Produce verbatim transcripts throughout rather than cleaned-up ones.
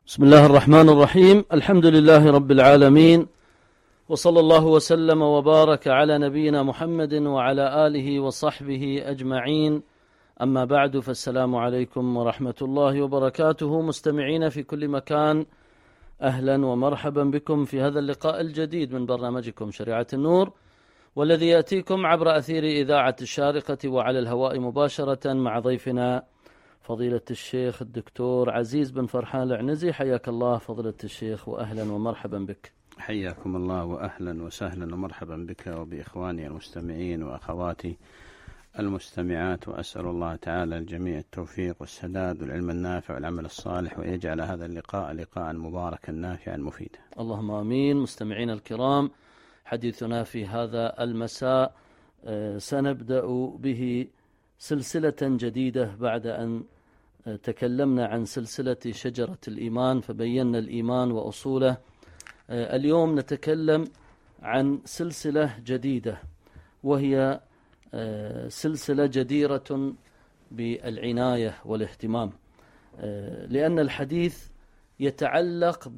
بسم الله الرحمن الرحيم. الحمد لله رب العالمين، وصلى الله وسلم وبارك على نبينا محمد وعلى آله وصحبه أجمعين. أما بعد، فالسلام عليكم ورحمة الله وبركاته. مستمعين في كل مكان، أهلا ومرحبا بكم في هذا اللقاء الجديد من برنامجكم شريعة النور، والذي يأتيكم عبر أثير إذاعة الشارقة وعلى الهواء مباشرة مع ضيفنا فضيلة الشيخ الدكتور عزيز بن فرحان العنزي. حياك الله فضيلة الشيخ، وأهلا ومرحبا بك. حياكم الله وأهلا وسهلا ومرحبا بك وبإخواني المستمعين وأخواتي المستمعات، وأسأل الله تعالى الجميع التوفيق والسداد والعلم النافع والعمل الصالح، ويجعل هذا اللقاء لقاء مباركا نافعا مفيدا. اللهم آمين. مستمعين الكرام، حديثنا في هذا المساء سنبدأ به سلسلة جديدة بعد أن تكلمنا عن سلسلة شجرة الإيمان فبينا الإيمان وأصوله. اليوم نتكلم عن سلسلة جديدة، وهي سلسلة جديرة بالعناية والاهتمام، لأن الحديث يتعلق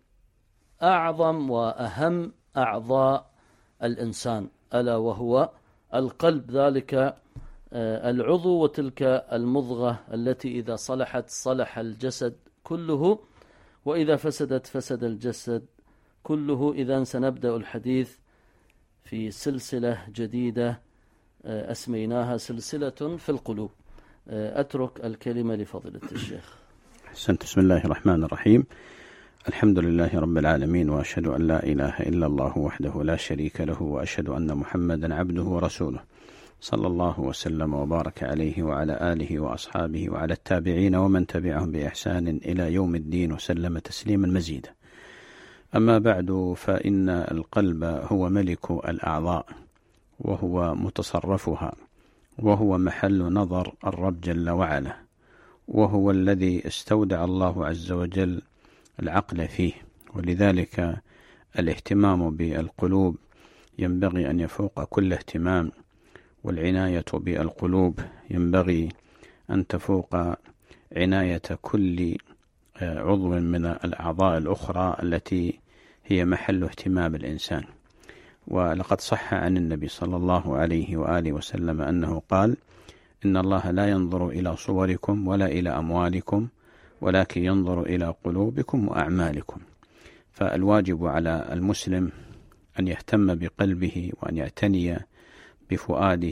بأعظم وأهم أعضاء الإنسان، ألا وهو القلب، ذلك العضو وتلك المضغة التي إذا صلحت صلح الجسد كله، وإذا فسدت فسد الجسد كله. إذن سنبدأ الحديث في سلسلة جديدة أسميناها سلسلة في القلوب. أترك الكلمة لفضيلة الشيخ. أحسنت. بسم الله الرحمن الرحيم. الحمد لله رب العالمين، وأشهد أن لا إله إلا الله وحده لا شريك له، وأشهد أن محمدا عبده ورسوله، صلى الله وسلم وبارك عليه وعلى آله وأصحابه وعلى التابعين ومن تبعهم بإحسان إلى يوم الدين، وسلم تسليما مزيدا. أما بعد، فإن القلب هو ملك الأعضاء، وهو متصرفها، وهو محل نظر الرب جل وعلا، وهو الذي استودع الله عز وجل العقل فيه. ولذلك الاهتمام بالقلوب ينبغي أن يفوق كل اهتمام، والعناية بالقلوب ينبغي أن تفوق عناية كل عضو من الأعضاء الأخرى التي هي محل اهتمام الإنسان. ولقد صح عن النبي صلى الله عليه وآله وسلم أنه قال: إن الله لا ينظر إلى صوركم ولا إلى أموالكم، ولكن ينظر إلى قلوبكم وأعمالكم. فالواجب على المسلم أن يهتم بقلبه، وأن يعتني بفؤاده،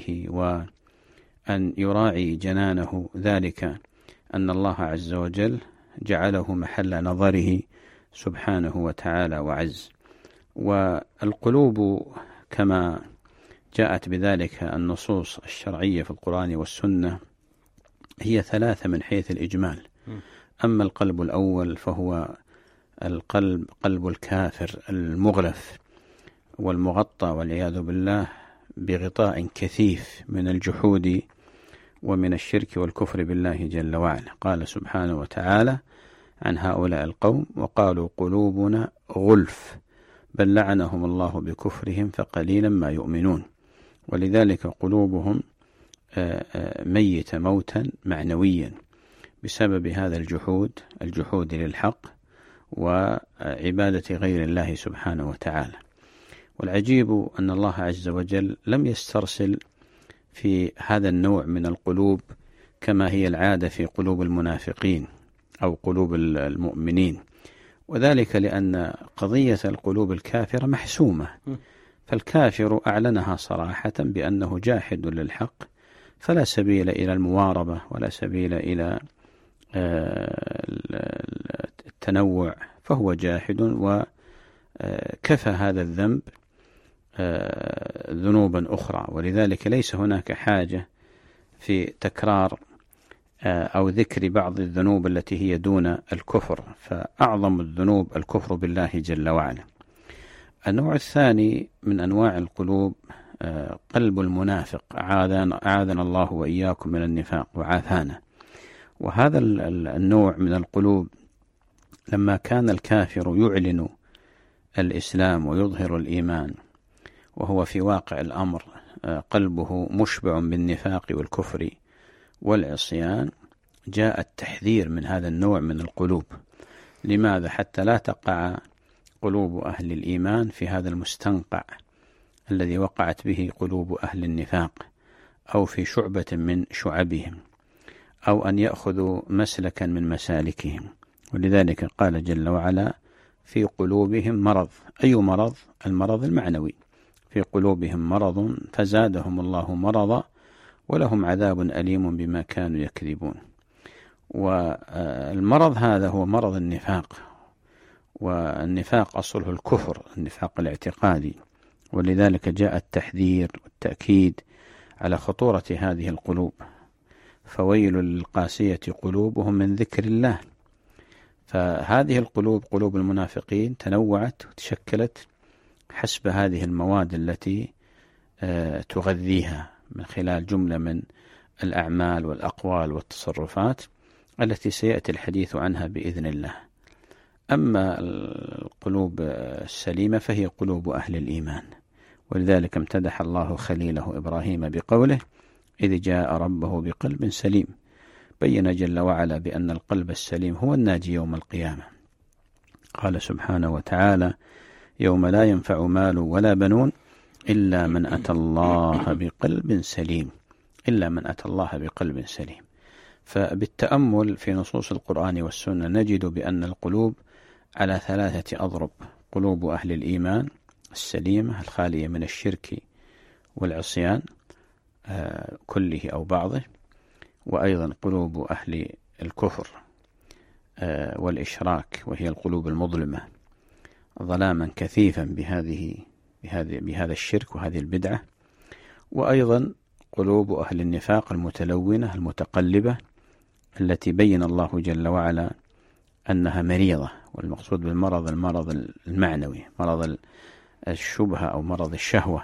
وأن يراعي جنانه، ذلك أن الله عز وجل جعله محل نظره سبحانه وتعالى وعز. والقلوب كما جاءت بذلك النصوص الشرعية في القرآن والسنة هي ثلاثة من حيث الإجمال. أما القلب الأول فهو القلب قلب الكافر المغلف والمغطى والعياذ بالله بغطاء كثيف من الجحود ومن الشرك والكفر بالله جل وعلا. قال سبحانه وتعالى عن هؤلاء القوم: وقالوا قلوبنا غلف بل لعنهم الله بكفرهم فقليلا ما يؤمنون. ولذلك قلوبهم ميتة موتا معنويا بسبب هذا الجحود الجحود للحق وعبادة غير الله سبحانه وتعالى. والعجيب أن الله عز وجل لم يسترسل في هذا النوع من القلوب كما هي العادة في قلوب المنافقين أو قلوب المؤمنين، وذلك لأن قضية القلوب الكافرة محسومة. فالكافر أعلنها صراحة بأنه جاحد للحق، فلا سبيل إلى المواربة ولا سبيل إلى التنوع، فهو جاحد، وكفى هذا الذنب ذنوبا أخرى. ولذلك ليس هناك حاجة في تكرار أو ذكر بعض الذنوب التي هي دون الكفر، فأعظم الذنوب الكفر بالله جل وعلا. النوع الثاني من أنواع القلوب قلب المنافق، أعاذنا الله وإياكم من النفاق وعافانا. وهذا النوع من القلوب لما كان الكافر يعلن الإسلام ويظهر الإيمان، وهو في واقع الأمر قلبه مشبع بالنفاق والكفر والعصيان، جاء التحذير من هذا النوع من القلوب. لماذا؟ حتى لا تقع قلوب أهل الإيمان في هذا المستنقع الذي وقعت به قلوب أهل النفاق، أو في شعبة من شعبهم، أو أن يأخذوا مسلكا من مسالكهم. ولذلك قال جل وعلا: في قلوبهم مرض. أي مرض؟ المرض المعنوي. في قلوبهم مرض فزادهم الله مرضا ولهم عذاب أليم بما كانوا يكذبون. والمرض هذا هو مرض النفاق، والنفاق أصله الكفر، النفاق الاعتقادي. ولذلك جاء التحذير والتأكيد على خطورة هذه القلوب. فويل للقاسية قلوبهم من ذكر الله. فهذه القلوب، قلوب المنافقين، تنوعت وتشكلت حسب هذه المواد التي تغذيها من خلال جملة من الأعمال والأقوال والتصرفات التي سيأتي الحديث عنها بإذن الله. أما القلوب السليمة فهي قلوب أهل الإيمان. ولذلك امتدح الله خليله إبراهيم بقوله: إذ جاء ربه بقلب سليم. بين جل وعلا بأن القلب السليم هو الناجي يوم القيامة. قال سبحانه وتعالى: يوم لا ينفع مال ولا بنون إلا من أتى الله بقلب سليم. إلا من أتى الله بقلب سليم. فبالتأمل في نصوص القرآن والسنة نجد بأن القلوب على ثلاثة أضرب: قلوب أهل الإيمان السليمة الخالية من الشرك والعصيان كله أو بعضه، وأيضا قلوب أهل الكفر والإشراك، وهي القلوب المظلمة ظلاما كثيفا بهذه بهذه بهذا الشرك وهذه البدعة. وأيضا قلوب أهل النفاق المتلونة المتقلبة التي بين الله جل وعلا أنها مريضة. والمقصود بالمرض المرض المعنوي، مرض الشبهة أو مرض الشهوة.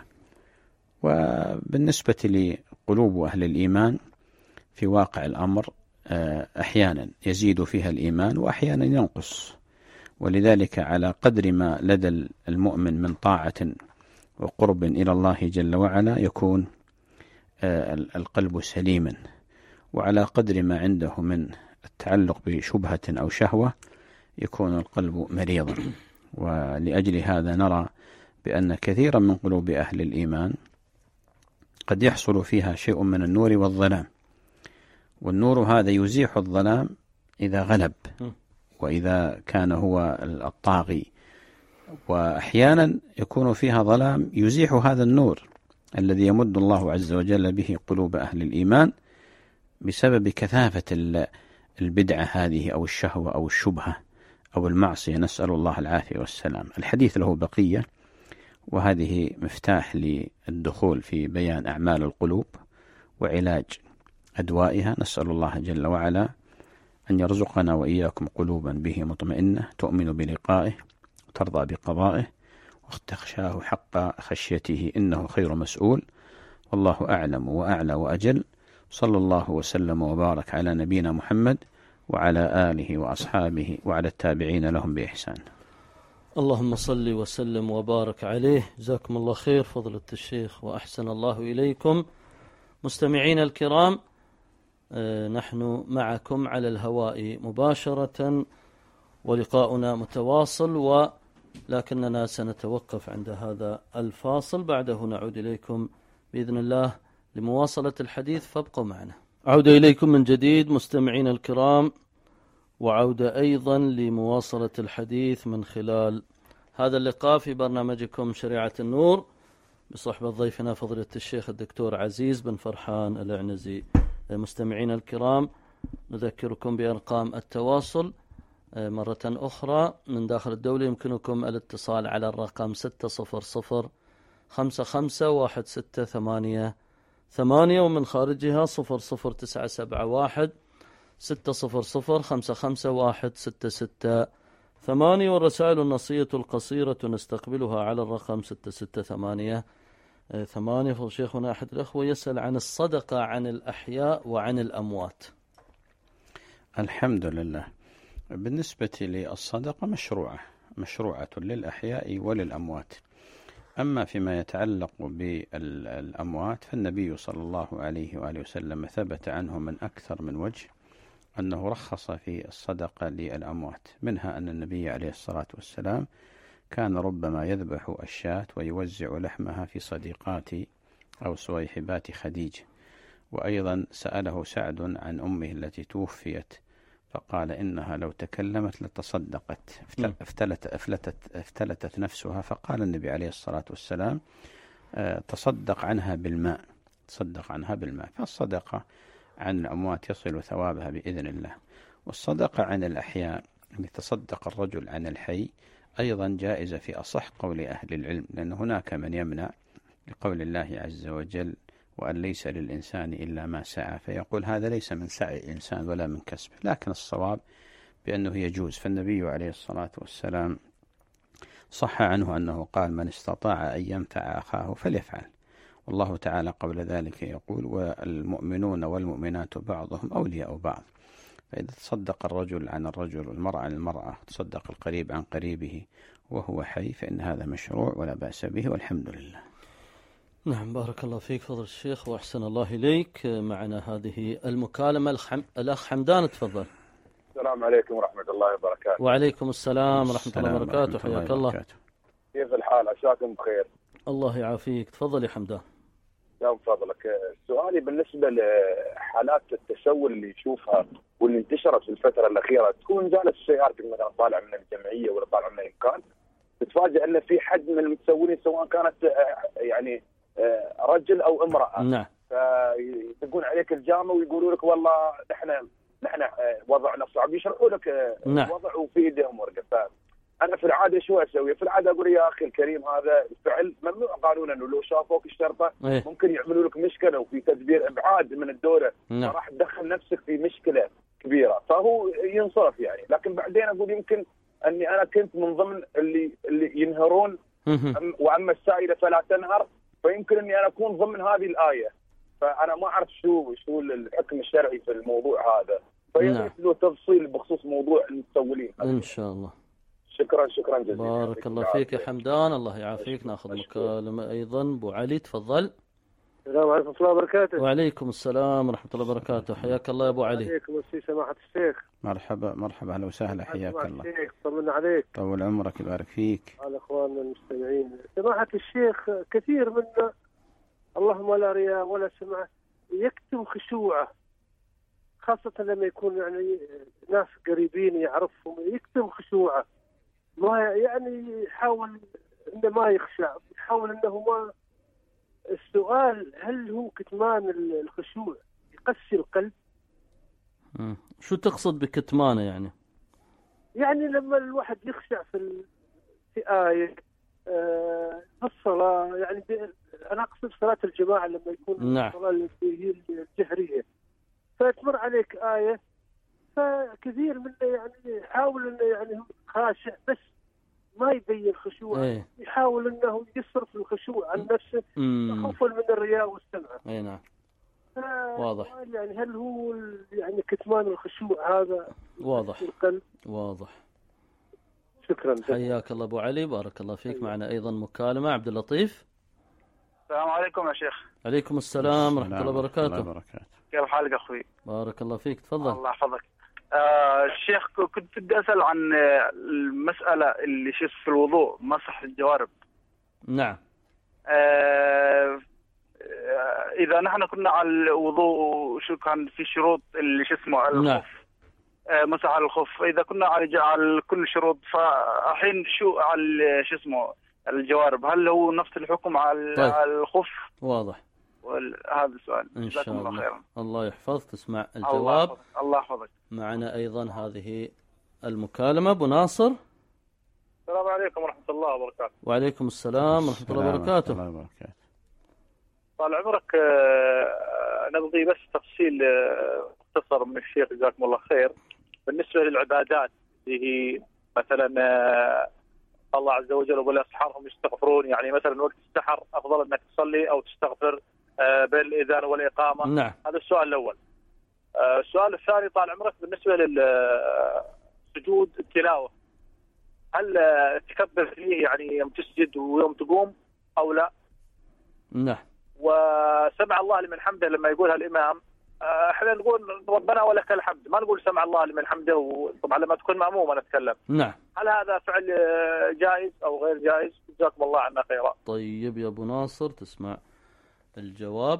وبالنسبة لقلوب أهل الإيمان في واقع الأمر أحيانا يزيد فيها الإيمان وأحيانا ينقص. ولذلك على قدر ما لدى المؤمن من طاعة وقرب إلى الله جل وعلا يكون القلب سليما، وعلى قدر ما عنده من التعلق بشبهة أو شهوة يكون القلب مريضا. ولأجل هذا نرى بأن كثيرا من قلوب أهل الإيمان قد يحصل فيها شيء من النور والظلام، والنور هذا يزيح الظلام إذا غلب وإذا كان هو الطاغي، وأحيانا يكون فيها ظلام يزيح هذا النور الذي يمد الله عز وجل به قلوب أهل الإيمان بسبب كثافة البدعة هذه أو الشهوة أو الشبهة أو المعصية، نسأل الله العافية والسلام. الحديث له بقية، وهذه مفتاح للدخول في بيان أعمال القلوب وعلاج أدوائها. نسأل الله جل وعلا أن يرزقنا وإياكم قلوبا به مطمئنة تؤمن بلقائه وترضى بقضائه وتخشاه حق خشيته إنه خير مسؤول. والله أعلم وأعلى وأجل. صلى الله وسلم وبارك على نبينا محمد وعلى آله وأصحابه وعلى التابعين لهم بإحسان. اللهم صل وسلم وبارك عليه. جزاكم الله خير فضيلة الشيخ وأحسن الله إليكم. مستمعين الكرام، نحن معكم على الهواء مباشرة ولقاؤنا متواصل، ولكننا سنتوقف عند هذا الفاصل، بعده نعود إليكم بإذن الله لمواصلة الحديث، فابقوا معنا. عودة إليكم من جديد مستمعين الكرام، وعودة أيضا لمواصلة الحديث من خلال هذا اللقاء في برنامجكم شريعة النور بصحبة ضيفنا فضيلة الشيخ الدكتور عزيز بن فرحان العنزي. مستمعين الكرام، نذكركم بأرقام التواصل مرة أخرى. من داخل الدولة يمكنكم الاتصال على الرقم ستة صفر صفر خمسة خمسة واحد ستة ثمانية ثمانية، ومن خارجها صفر صفر تسعة سبعة واحد ستة صفر صفر خمسة خمسة واحد ستة ستة ثمانية. والرسائل النصية القصيرة نستقبلها على الرقم ستة ستة ثمانية ثمانية. فشيخنا أحد الأخوة يسأل عن الصدقة عن الأحياء وعن الأموات. الحمد لله. بالنسبة للصدقة مشروعة مشروعة للأحياء وللأموات. أما فيما يتعلق بالأموات فالنبي صلى الله عليه وآله وسلم ثبت عنه من أكثر من وجه أنه رخص في الصدقة للأموات، منها أن النبي عليه الصلاة والسلام كان ربما يذبح الشاة ويوزع لحمها في صديقات أو صويحبات خديجة. وأيضا سأله سعد عن أمه التي توفيت فقال إنها لو تكلمت لتصدقت، افتلت أفلتت افتلتت نفسها، فقال النبي عليه الصلاة والسلام تصدق عنها بالماء، تصدق عنها بالماء. فالصدقة عن الأموات يصل ثوابها بإذن الله. والصدقة عن الأحياء يتصدق الرجل عن الحي أيضا جائزة في أصح قول أهل العلم، لأن هناك من يمنع لقول الله عز وجل وأن ليس للإنسان إلا ما سعى، فيقول هذا ليس من سعي الإنسان ولا من كسبه، لكن الصواب بأنه يجوز. فالنبي عليه الصلاة والسلام صح عنه أنه قال من استطاع أن ينفع أخاه فليفعل، والله تعالى قبل ذلك يقول والمؤمنون والمؤمنات بعضهم أولياء بعض. فإذا تصدق الرجل عن الرجل والمرأة عن المرأة، تصدق القريب عن قريبه وهو حي، فإن هذا مشروع ولا بأس به والحمد لله. نعم، بارك الله فيك فضل الشيخ وأحسن الله إليك. معنا هذه المكالمة الأخ حمدان، تفضل. السلام عليكم ورحمة الله وبركاته. وعليكم السلام ورحمة الله وبركاته، حياك الله. كيف الحال؟ عساكم بخير. الله يعافيك، تفضل يا حمدان. يا فضلك، سؤالي بالنسبة لحالات التسول اللي نشوفها واللي انتشرت في الفترة الأخيرة، تكون جالس سيارتك مثلا طالع من الجمعية ولا طالع من أي مكان، تتفاجأ أن في حد من المتسولين سواء كانت يعني رجل أو امرأة، نعم، فيدقون عليك الجامعة ويقولوا لك والله نحن نحن وضعنا صعب، يشرحوا لك نعم. الوضع وفي ايديهم ورقه. فانا في العاده شو اسوي؟ في العاده اقول يا اخي الكريم هذا الفعل ممنوع قانونا، انه لو شافوك الشرطه إيه؟ ممكن يعملوا لك مشكله وفي تدبير ابعاد من الدوله، نعم. راح تدخل نفسك في مشكله كبيره، فهو ينصرف يعني. لكن بعدين اقول يمكن اني انا كنت من ضمن اللي اللي ينهرون واما السائله فلا تنهر، فيمكن اني انا اكون ضمن هذه الايه. فانا ما اعرف شو شو الحكم الشرعي في الموضوع هذا، فيا له تفصيل بخصوص موضوع المتسولين ان شاء الله. شكرا شكرا جزيلا. بارك الله فيك يا حمدان، الله يعافيك. ناخذ مكالمه ايضا. ابو علي، تفضل. السلام عليكم ورحمة الله وبركاته. وعليكم السلام ورحمة الله وبركاته، حياك الله يا أبو علي. عليكم السلام سماحة الشيخ. مرحبا مرحبا، أهلا وسهلا، حياك الله. الشيخ طمنا عليك. طول عمرك، يبارك فيك. على إخواننا المستمعين. سماحة الشيخ، كثير منا اللهم لا رياء ولا سمعة يكتم خشوعه، خاصة لما يكون يعني ناس قريبين يعرفهم، يكتم خشوعه، ما يعني يحاول إنه ما يخشع، يحاول إنه ما. السؤال هل هو كتمان الخشوع يقسي القلب؟ مم. شو تقصد بكتمانه يعني؟ يعني لما الواحد يخشع في ال... في آية آه في الصلاة، يعني ب... أنا أقصد صلاة الجماعة لما يكون نعم. الصلاة اللي هي الجهرية، فتمر عليك آية، فكثير منه يعني يحاول إنه يعني خاشع بس ما يبين خشوع، ايه. يحاول انه يصرف الخشوع عن نفسه خوفا من الرياء والسمعه. اي نعم. ف... واضح. يعني هل هو يعني كتمان الخشوع هذا واضح القلب؟ واضح. شكرا. حياك الله ابو علي، بارك الله فيك. حياك. معنا ايضا مكالمه. عبد اللطيف. السلام عليكم يا شيخ. عليكم السلام ورحمه الله وبركاته. كيف حالك اخوي؟ بارك الله فيك، تفضل. الله يحفظك. آه الشيخ، كنت بدي أسأل عن المسألة اللي شو في الوضوء، مسح الجوارب. نعم. آه إذا نحن كنا على الوضوء شو كان في شروط اللي شو اسمه الخف. نعم. آه مسح على الخف، إذا كنا على على كل شروط، فالحين شو على شو اسمه الجوارب، هل هو نفس الحكم على طيب. الخف؟ واضح. هذا السؤال. إن شاء الله. الله خيرا. الله يحفظ. تسمع الجواب. الله يحفظك. معنا أيضا هذه المكالمة. أبو ناصر. السلام عليكم ورحمة الله وبركاته. وعليكم السلام ورحمة الله وبركاته. طال عمرك، نبغي بس تفصيل مختصر من الشيخ جزاكم الله خير بالنسبة للعبادات اللي هي مثلا الله عز وجل والأسحارهم يستغفرون، يعني مثلا وقت السحر أفضل أنك تصلي أو تستغفر بين الإذان والإقامة. نعم. هذا السؤال الأول. السؤال الثاني طال عمرك بالنسبة للسجود التلاوة، هل تكبر فيه يعني يوم تسجد ويوم تقوم أو لا؟ نعم. وسمع الله لمن حمده لما يقولها الإمام احنا نقول ربنا ولك الحمد، ما نقول سمع الله لمن حمده، وطبعا لما تكون مأمومة نتكلم. نعم. هل هذا فعل جائز أو غير جائز؟ جزاكم الله عنا خيرا. طيب يا أبو ناصر تسمع الجواب.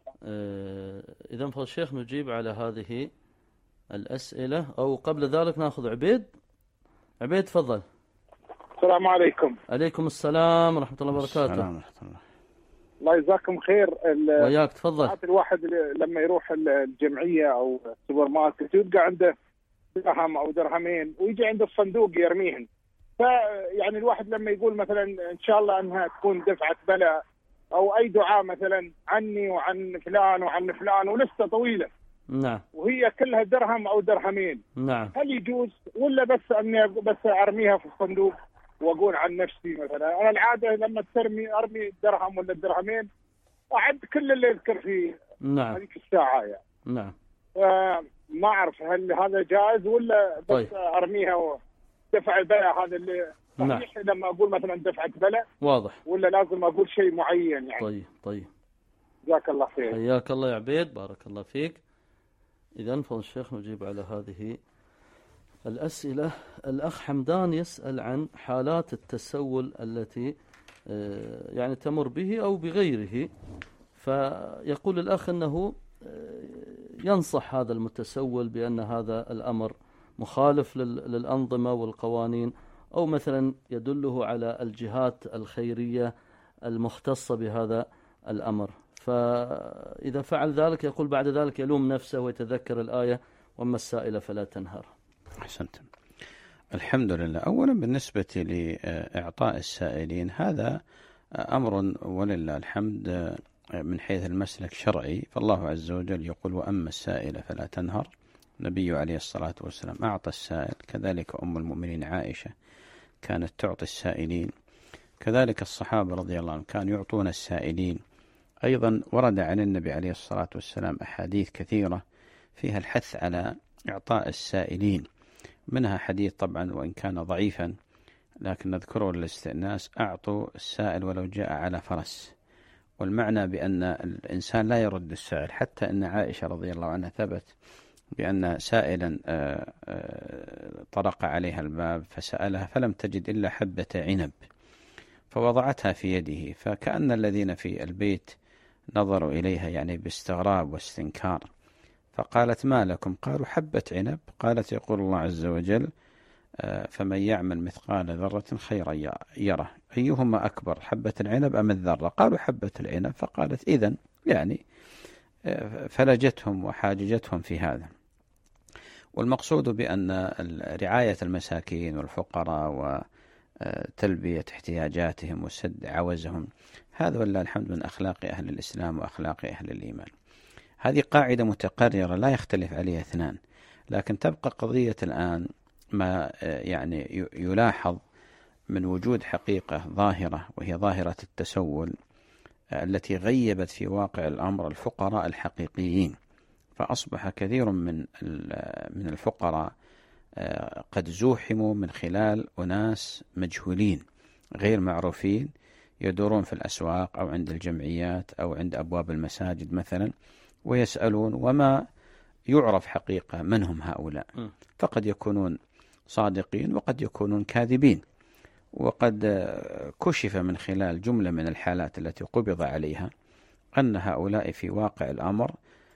آه إذا فالشيخ نجيب على هذه الأسئلة، أو قبل ذلك نأخذ عبيد. عبيد تفضل. السلام عليكم. عليكم السلام ورحمة الله وبركاته. السلام ورحمة الله. الله يجزاكم خير. وياك تفضل. الواحد لما يروح الجمعية أو السوبر ماركت يلقى عنده درهم أو درهمين ويجي عنده الصندوق يرميهن، فيعني الواحد لما يقول مثلا إن شاء الله أنها تكون دفعة بلاء أو أي دعاء مثلا عني وعن فلان وعن فلان ولسه طويلة. نعم. وهي كلها درهم أو درهمين. نعم. هل يجوز ولا بس أني بس أرميها في الصندوق وأقول عن نفسي مثلا؟ أنا العادة لما ترمي أرمي الدرهم ولا الدرهمين أعد كل اللي يذكر فيه. نعم. هذيك الساعة يعني. نعم. ما أعرف هل هذا جائز ولا بس طيب. أرميها ودفع البلاء هذا اللي صحيح. نعم. لما أقول مثلا دفعة بلاء واضح ولا لازم أقول شيء معين يعني؟ طيب طيب. جزاك الله خير. حياك الله يا عبيد، بارك الله فيك. إذن فضل الشيخ نجيب على هذه الأسئلة. الأخ حمدان يسأل عن حالات التسول التي يعني تمر به أو بغيره، فيقول الأخ أنه ينصح هذا المتسول بأن هذا الأمر مخالف للأنظمة والقوانين، أو مثلا يدله على الجهات الخيرية المختصة بهذا الأمر، فإذا فعل ذلك يقول بعد ذلك يلوم نفسه ويتذكر الآية وأما السائل فلا تنهر. أحسنتم. الحمد لله. أولا بالنسبة لإعطاء السائلين هذا أمر ولله الحمد من حيث المسلك شرعي، فالله عز وجل يقول وأما السائل فلا تنهر. النبي عليه الصلاة والسلام أعطى السائل، كذلك أم المؤمنين عائشة كانت تعطي السائلين، كذلك الصحابة رضي الله عنهم كانوا يعطون السائلين. أيضا ورد عن النبي عليه الصلاة والسلام أحاديث كثيرة فيها الحث على إعطاء السائلين، منها حديث طبعا وإن كان ضعيفا لكن نذكره للاستئناس: أعطوا السائل ولو جاء على فرس. والمعنى بأن الإنسان لا يرد السائل، حتى أن عائشة رضي الله عنها ثبت بأن سائلا طرق عليها الباب فسألها فلم تجد إلا حبة عنب فوضعتها في يده، فكأن الذين في البيت نظروا إليها يعني باستغراب واستنكار، فقالت ما لكم؟ قالوا حبة عنب. قالت يقول الله عز وجل فمن يعمل مثقال ذرة خيرا يره، أيهما أكبر حبة العنب أم الذرة؟ قالوا حبة العنب. فقالت إذن يعني فلجتهم وحاججتهم في هذا. والمقصود بأن رعاية المساكين والفقراء وتلبية احتياجاتهم وسد عوزهم هذا والله الحمد من أخلاق أهل الإسلام وأخلاق أهل الإيمان. هذه قاعدة متقررة لا يختلف عليها اثنان، لكن تبقى قضية الآن ما يعني يلاحظ من وجود حقيقة ظاهرة، وهي ظاهرة التسول التي غيبت في واقع الأمر الفقراء الحقيقيين، فأصبح كثير من من الفقراء قد زوحموا من خلال أناس مجهولين غير معروفين يدورون في الأسواق أو عند الجمعيات أو عند أبواب المساجد مثلا ويسألون، وما يعرف حقيقة من هم هؤلاء، فقد يكونون صادقين وقد يكونون كاذبين. وقد كشف من خلال جملة من الحالات التي قبض عليها أن هؤلاء في واقع الأمر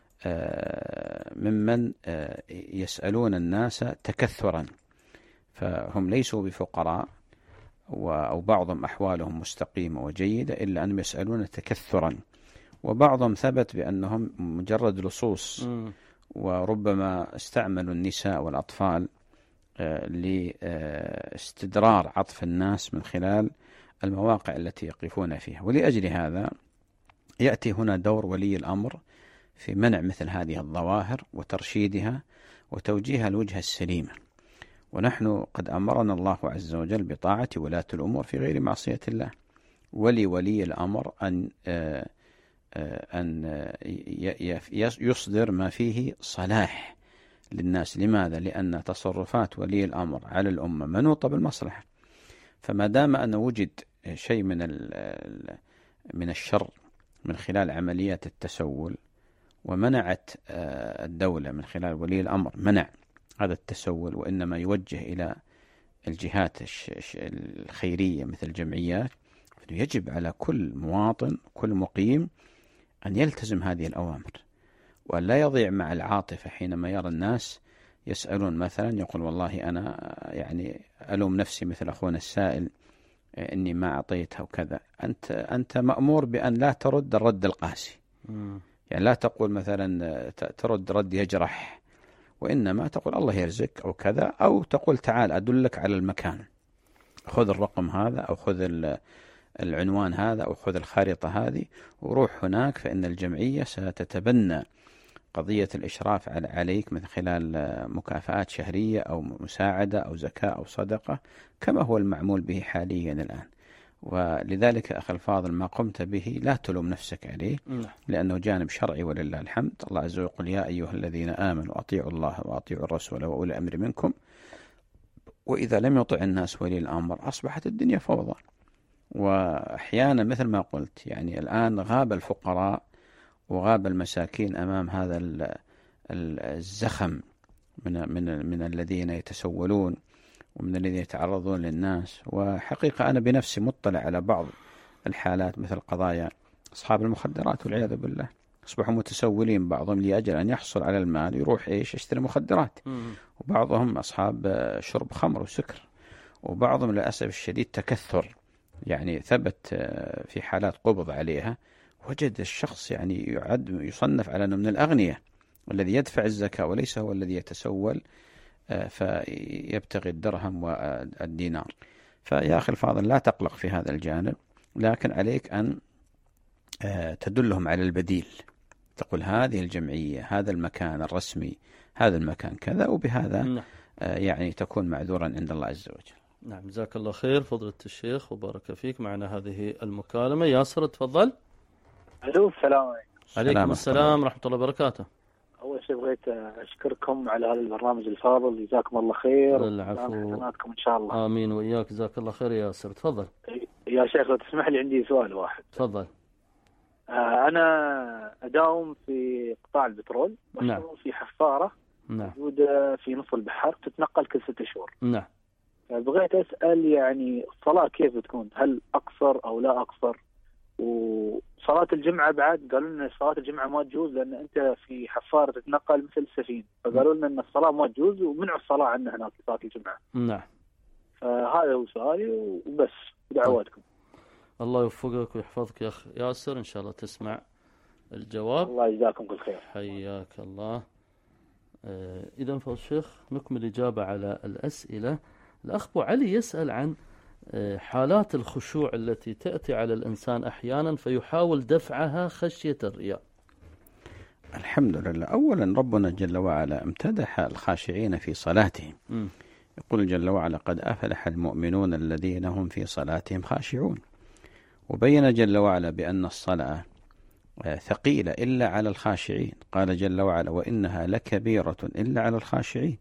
ممن يسألون الناس تكثرا، فهم ليسوا بفقراء أو بعضهم أحوالهم مستقيمة وجيدة إلا أنهم يسألون تكثرا، وبعضهم ثبت بأنهم مجرد لصوص وربما استعملوا النساء والأطفال لاستدرار عطف الناس من خلال المواقع التي يقفون فيها. ولأجل هذا يأتي هنا دور ولي الأمر في منع مثل هذه الظواهر وترشيدها وتوجيهها الوجهة السليمة. ونحن قد أمرنا الله عز وجل بطاعة ولاة الأمور في غير معصية الله، ولي ولي الأمر أن أن يصدر ما فيه صلاح للناس. لماذا؟ لأن تصرفات ولي الأمر على الأمة منوطة بالمصلحة، فما دام أن وجد شيء من من الشر من خلال عمليات التسول ومنعت الدولة من خلال ولي الأمر منع هذا التسول، وإنما يوجه إلى الجهات الخيرية مثل الجمعيات، يجب على كل مواطن كل مقيم أن يلتزم هذه الأوامر، وأن لا يضيع مع العاطفة حينما يرى الناس يسألون مثلا يقول والله أنا يعني ألوم نفسي مثل أخونا السائل إني ما أعطيتها وكذا. أنت أنت مأمور بأن لا ترد الرد القاسي، يعني لا تقول مثلا ترد رد يجرح، وإنما تقول الله يرزق أو كذا، أو تقول تعال أدلك على المكان، خذ الرقم هذا أو خذ العنوان هذا أو خذ الخارطة هذه وروح هناك، فإن الجمعية ستتبنى قضية الإشراف عليك من خلال مكافآت شهرية أو مساعدة أو زكاة أو صدقة كما هو المعمول به حاليا الآن. ولذلك أخي الفاضل ما قمت به لا تلوم نفسك عليه، لأنه جانب شرعي ولله الحمد. الله عز وجل يقول يا أيها الذين آمنوا أطيعوا الله وأطيعوا الرسول وأولي الأمر منكم، وإذا لم يطع الناس ولي الأمر أصبحت الدنيا فوضى. وأحيانا مثل ما قلت يعني الآن غاب الفقراء وغاب المساكين أمام هذا الزخم من من من الذين يتسولون ومن الذين يتعرضون للناس. وحقيقة أنا بنفسي مطلع على بعض الحالات مثل قضايا أصحاب المخدرات والعياذ بالله، أصبحوا متسولين بعضهم لأجل أن يحصل على المال يروح إيش يشتري مخدرات، وبعضهم أصحاب شرب خمر وسكر، وبعضهم للأسف الشديد تكثر، يعني ثبت في حالات قبض عليها وجد الشخص يعني يعد يصنف على أنه من الأغنياء الذي يدفع الزكاة وليس هو الذي يتسول فيبتغي الدرهم والدينار. فيا أخي الفاضل لا تقلق في هذا الجانب، لكن عليك أن تدلهم على البديل، تقول هذه الجمعية هذا المكان الرسمي هذا المكان كذا، وبهذا نعم. يعني تكون معذورا عند الله عز وجل. نعم جزاك الله خير فضيلة الشيخ وبارك فيك. معنا هذه المكالمة. ياسر تفضل. الو السلام عليكم. عليكم السلام ورحمة الله وبركاته. أول شيء بغيت أشكركم على هذا البرنامج الفاضل، جزاكم الله خير. العفو. حسناتكم إن شاء الله. آمين وإياك جزاك الله خير. يا ياسر تفضل. يا شيخ لو تسمح لي عندي سؤال واحد. تفضل. آه أنا أداوم في قطاع البترول، نعم. في حفارة نعم. موجودة في نص البحر تتنقل كل ستة شهور. نعم. فبغيت أسأل يعني الصلاة كيف بتكون؟ هل أقصر أو لا أقصر؟ وصلاة الجمعة بعد قالوا لنا صلاة الجمعة ما تجوز لأن أنت في حفارة تتنقل مثل السفينة، فقالوا لنا أن الصلاة ما تجوز ومنعوا الصلاة عنا هناك في صلاة الجمعة. نعم. فهذا هو سؤالي وبس، دعواتكم. الله يوفقك ويحفظك يا أخ ياسر، إن شاء الله تسمع الجواب. الله يجزاكم كل خير. حياك الله. آه إذا فضل الشيخ نكمل الإجابة على الأسئلة. الأخ أبو علي يسأل عن حالات الخشوع التي تأتي على الإنسان أحيانا فيحاول دفعها خشية الرياء. الحمد لله. أولا ربنا جل وعلا امتدح الخاشعين في صلاتهم، م. يقول جل وعلا قد أفلح المؤمنون الذين هم في صلاتهم خاشعون، وبين جل وعلا بأن الصلاة ثقيلة إلا على الخاشعين، قال جل وعلا وإنها لكبيرة إلا على الخاشعين.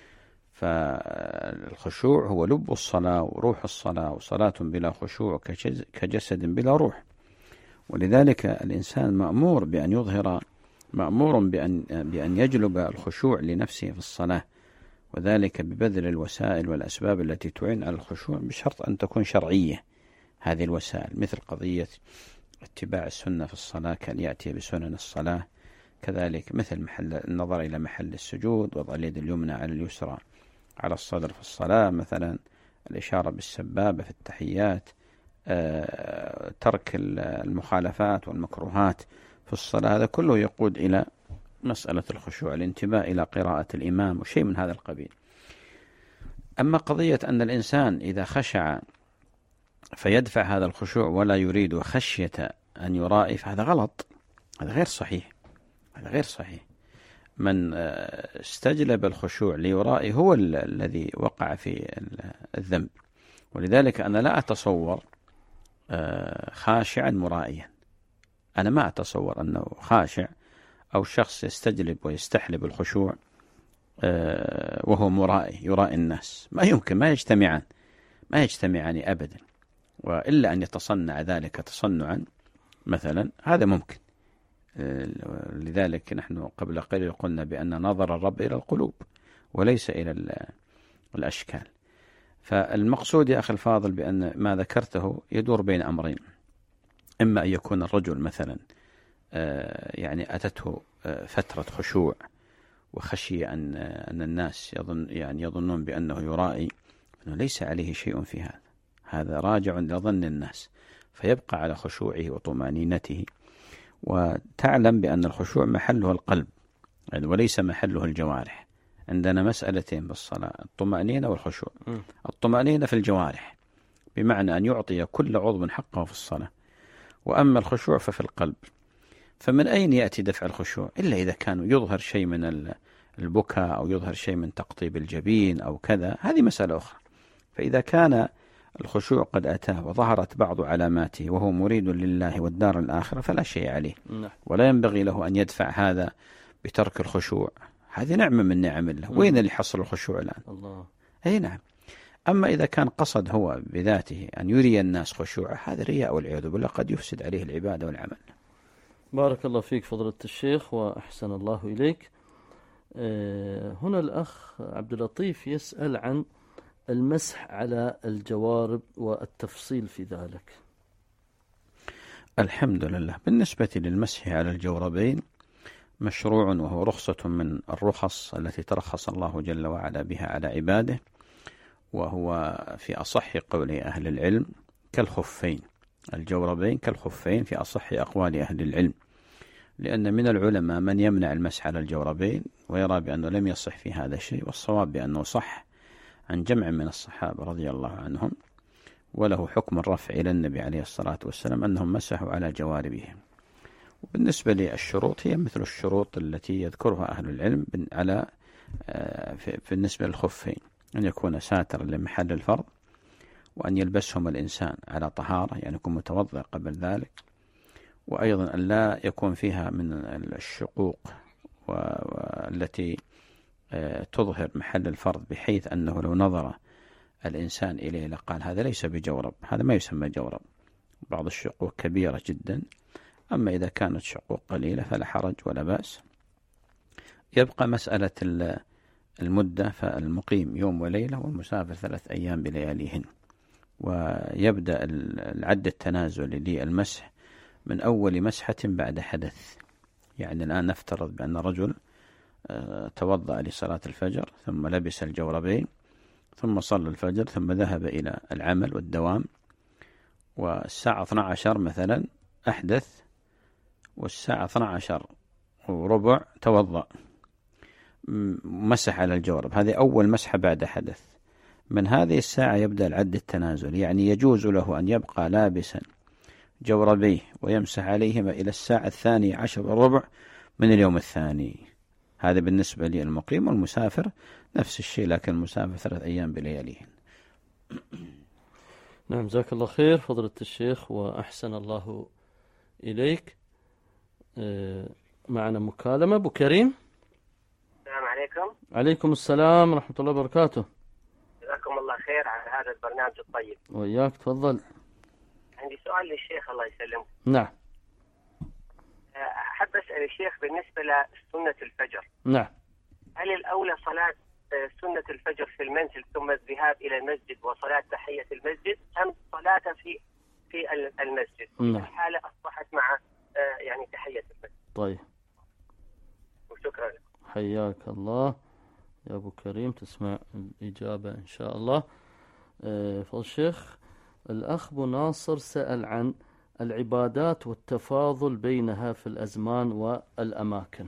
فالخشوع هو لب الصلاة وروح الصلاة، وصلاة بلا خشوع كجسد بلا روح. ولذلك الإنسان مأمور بأن يظهر مأمور بأن بأن يجلب الخشوع لنفسه في الصلاة، وذلك ببذل الوسائل والأسباب التي تعين على الخشوع بشرط أن تكون شرعية. هذه الوسائل مثل قضية اتباع السنة في الصلاة، كان يأتي بسنن الصلاة، كذلك مثل محل النظر إلى محل السجود، وضع اليد اليمنى على اليسرى على الصدر في الصلاة، مثلا الإشارة بالسبابة في التحيات، آه، ترك المخالفات والمكروهات في الصلاة، هذا كله يقود إلى مسألة الخشوع، الانتباه إلى قراءة الإمام وشيء من هذا القبيل. أما قضية أن الإنسان إذا خشع فيدفع هذا الخشوع ولا يريد خشية أن يرائي، فهذا غلط، هذا غير صحيح، هذا غير صحيح. من استجلب الخشوع ليرائي هو الذي وقع في الذنب. ولذلك أنا لا أتصور خاشعا مرائيا، أنا ما أتصور أنه خاشع أو شخص يستجلب ويستحلب الخشوع وهو مرائي يرائي الناس، ما يمكن، ما يجتمعان ما يجتمعان أبدا، وإلا أن يتصنع ذلك تصنعا مثلا، هذا ممكن، لذلك نحن قبل قليل قلنا بأن نظر الرب إلى القلوب وليس إلى الأشكال. فالمقصود يا أخي الفاضل بأن ما ذكرته يدور بين أمرين: إما أن يكون الرجل مثلا يعني أتته فترة خشوع وخشي أن أن الناس يظن يعني يظنون بأنه يرائي، أنه ليس عليه شيء في هذا، هذا راجع لظن الناس، فيبقى على خشوعه وطمأنينته. وتعلم بأن الخشوع محله القلب وليس محله الجوارح. عندنا مسألتين بالصلاة: الطمأنينة والخشوع. الطمأنينة في الجوارح بمعنى أن يعطي كل عضو حقه في الصلاة، وأما الخشوع ففي القلب. فمن أين يأتي دفع الخشوع إلا إذا كان يظهر شيء من البكاء أو يظهر شيء من تقطيب الجبين أو كذا، هذه مسألة أخرى. فإذا كان الخشوع قد أتاه وظهرت بعض علاماته وهو مريد لله والدار الآخرة فلا شيء عليه، ولا ينبغي له أن يدفع هذا بترك الخشوع. هذه نعمة من نعم الله. وين اللي حصل الخشوع الآن؟ الله. أي نعم. أما إذا كان قصد هو بذاته أن يري الناس خشوع، هذا رياء والعياذ بالله قد يفسد عليه العبادة والعمل. بارك الله فيك فضيلة الشيخ وأحسن الله إليك. هنا الأخ عبد اللطيف يسأل عن المسح على الجوارب والتفصيل في ذلك. الحمد لله. بالنسبة للمسح على الجوربين مشروع، وهو رخصة من الرخص التي ترخص الله جل وعلا بها على عباده، وهو في أصح قول أهل العلم كالخفين. الجوربين كالخفين في أصح أقوال أهل العلم، لأن من العلماء من يمنع المسح على الجوربين ويرى بأنه لم يصح في هذا الشيء، والصواب بأنه صح عن جمع من الصحابة رضي الله عنهم، وله حكم الرفع إلى النبي عليه الصلاة والسلام أنهم مسحوا على جواربهم. وبالنسبة للشروط هي مثل الشروط التي يذكرها أهل العلم على بالنسبة للخفين: أن يكون ساترا لمحل الفرض، وأن يلبسهم الإنسان على طهارة يعني يكون متوضئ قبل ذلك، وأيضا أن لا يكون فيها من الشقوق والتي تظهر محل الفرض بحيث أنه لو نظر الإنسان إليه لقال هذا ليس بجورب، هذا ما يسمى جورب. بعض الشقوق كبيرة جدا، أما إذا كانت شقوق قليلة فلا حرج ولا بأس. يبقى مسألة المدة، فالمقيم يوم وليلة والمسافر ثلاث أيام بلياليهن. ويبدأ العد التنازلي للمسح من أول مسحة بعد حدث. يعني الآن نفترض بأن رجل توضأ لصلاة الفجر ثم لبس الجوربين ثم صلى الفجر ثم ذهب إلى العمل والدوام، والساعة اثنتي عشرة مثلا أحدث، والساعة اثنتي عشرة وربع توضأ مسح على الجورب. هذه أول مسحة بعد حدث. من هذه الساعة يبدأ العد التنازل، يعني يجوز له أن يبقى لابسا جوربيه ويمسح عليهما إلى الساعة الثانية عشر والربع من اليوم الثاني. هذا بالنسبة للمقيم. والمسافر نفس الشيء، لكن المسافر ثلاث أيام بلياليهن. نعم، جزاك الله خير فضيلة الشيخ وأحسن الله إليك. معنا مكالمة. أبو كريم. السلام عليكم. عليكم السلام ورحمة الله وبركاته. جزاكم الله خير على هذا البرنامج الطيب. وإياك، تفضل. عندي سؤال للشيخ الله يسلمك. نعم. أحب أسأل الشيخ بالنسبة لسنة الفجر. نعم. هل الأولى صلاة سنة الفجر في المنزل ثم الذهاب إلى المسجد وصلاة تحية المسجد، أم صلاة في في المسجد؟ نعم. الحالة أصبحت مع يعني تحية المسجد. طيب. وشكرا لك. حياك الله يا أبو كريم، تسمع الإجابة إن شاء الله. فضل الشيخ، الأخ أبو ناصر سأل عن العبادات والتفاضل بينها في الأزمان والأماكن.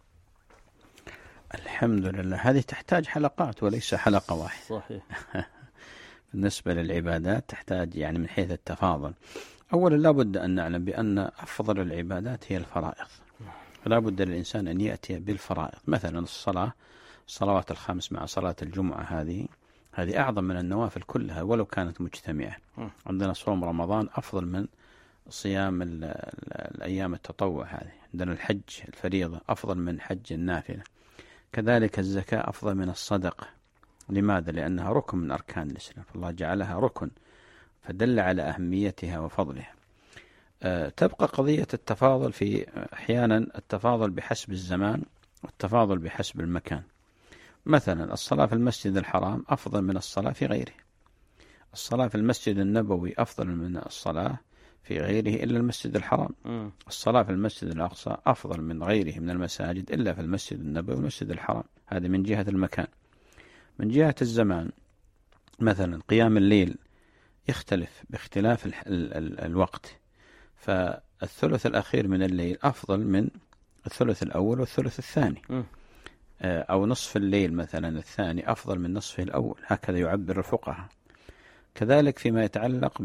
الحمد لله، هذه تحتاج حلقات وليس حلقة واحدة. صحيح. بالنسبة للعبادات تحتاج يعني من حيث التفاضل. أولا لا بد أن نعلم بأن أفضل العبادات هي الفرائض. لا بد للإنسان أن يأتي بالفرائض. مثلا الصلاة، الصلوات الخمس مع صلاة الجمعة، هذه هذه أعظم من النوافل كلها ولو كانت مجتمعة. عندنا صوم رمضان أفضل من صيام الأيام التطوع. هذه عندنا الحج الفريضة أفضل من حج النافلة. كذلك الزكاة أفضل من الصدقة. لماذا؟ لأنها ركن من أركان الإسلام، الله جعلها ركن فدل على أهميتها وفضلها. تبقى قضية التفاضل في أحيانا التفاضل بحسب الزمان والتفاضل بحسب المكان. مثلا الصلاة في المسجد الحرام أفضل من الصلاة في غيره، الصلاة في المسجد النبوي أفضل من الصلاة في غيره إلا المسجد الحرام، الصلاة في المسجد الأقصى أفضل من غيره من المساجد إلا في المسجد النبوي والمسجد الحرام. هذا من جهة المكان. من جهة الزمان مثلا قيام الليل يختلف باختلاف ال ال ال الوقت، فالثلث الأخير من الليل أفضل من الثلث الأول والثلث الثاني، أو نصف الليل مثلا الثاني أفضل من نصفه الأول، هكذا يعبر الفقهاء. كذلك فيما يتعلق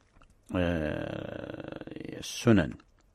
بالسنن،